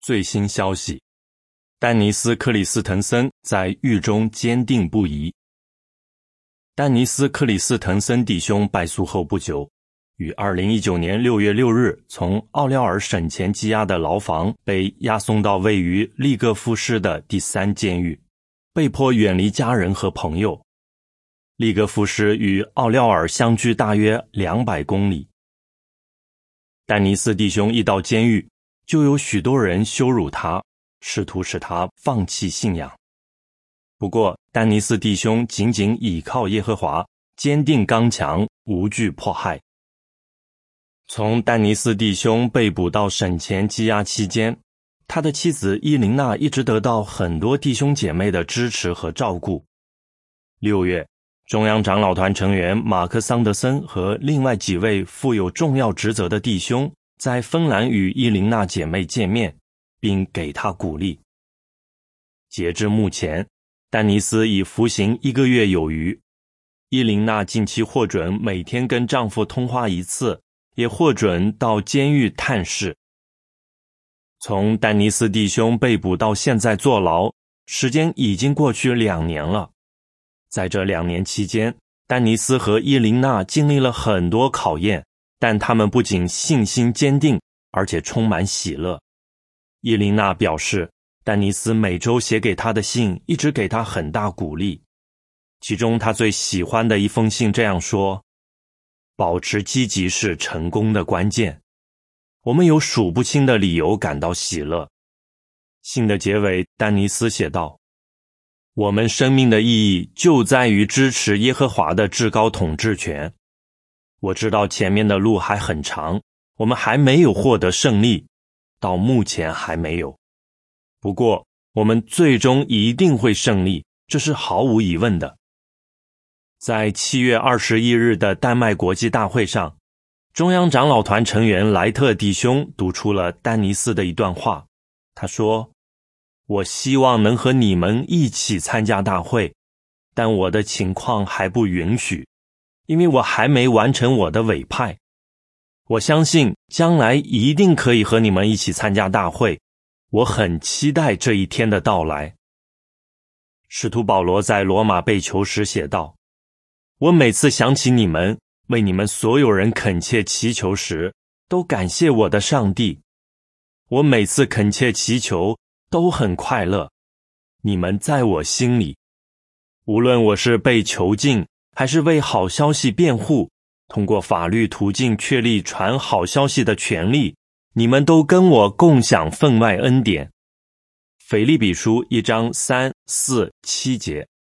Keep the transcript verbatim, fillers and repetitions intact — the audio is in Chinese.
最新消息，丹尼斯·克里斯滕森在狱中坚定不移。丹尼斯·克里斯滕森弟兄败诉后不久，于二零一九年六月六日从奥廖尔省前羁押的牢房被押送到位于利戈夫市的第三监狱，被迫远离家人和朋友。利戈夫市与奥廖尔相距大约两百公里。丹尼斯弟兄一到监狱，就有许多人羞辱他，试图使他放弃信仰。不过丹尼斯弟兄紧紧倚靠耶和华，坚定刚强，无惧迫害。从丹尼斯弟兄被捕到省前羁押期间，他的妻子伊琳娜一直得到很多弟兄姐妹的支持和照顾。六月，中央长老团成员马克·桑德森和另外几位负有重要职责的弟兄在芬兰与伊琳娜姐妹见面，并给她鼓励。截至目前，丹尼斯已服刑一个月有余。伊琳娜近期获准每天跟丈夫通话一次，也获准到监狱探视。从丹尼斯弟兄被捕到现在坐牢，时间已经过去两年了。在这两年期间，丹尼斯和伊琳娜经历了很多考验，但他们不仅信心坚定，而且充满喜乐。伊琳娜表示，丹尼斯每周写给她的信一直给她很大鼓励。其中她最喜欢的一封信这样说：保持积极是成功的关键。我们有数不清的理由感到喜乐。信的结尾，丹尼斯写道：我们生命的意义就在于支持耶和华的至高统治权。我知道前面的路还很长，我们还没有获得胜利，到目前还没有。不过，我们最终一定会胜利，这是毫无疑问的。在七月二十一日的丹麦国际大会上，中央长老团成员莱特弟兄读出了丹尼斯的一段话。他说：我希望能和你们一起参加大会，但我的情况还不允许，因为我还没完成我的委派。我相信将来一定可以和你们一起参加大会，我很期待这一天的到来。使徒保罗在罗马被囚时写道：我每次想起你们，为你们所有人恳切祈求时，都感谢我的上帝。我每次恳切祈求都很快乐，你们在我心里。无论我是被囚禁，还是为好消息辩护，通过法律途径确立传好消息的权利，你们都跟我共享分外恩典。腓立比书一章三四七节。